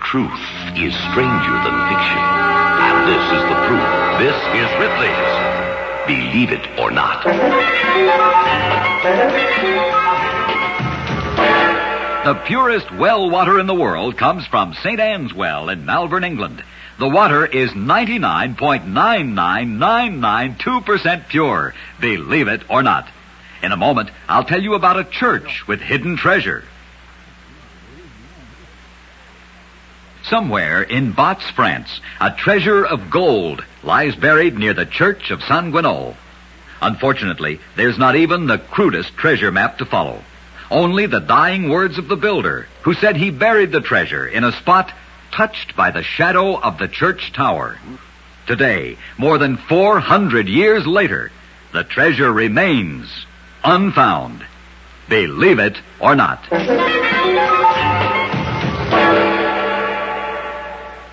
Truth is stranger than fiction. And this is the proof. This is Ripley's Believe It or Not. The purest well water in the world comes from St. Anne's Well in Malvern, England. The water is 99.99992% pure. Believe it or not. In a moment, I'll tell you about a church with hidden treasure. Somewhere in Batz, France, a treasure of gold lies buried near the church of Saint Guineau. Unfortunately, there's not even the crudest treasure map to follow. Only the dying words of the builder, who said he buried the treasure in a spot touched by the shadow of the church tower. Today, more than 400 years later, the treasure remains unfound. Believe it or not.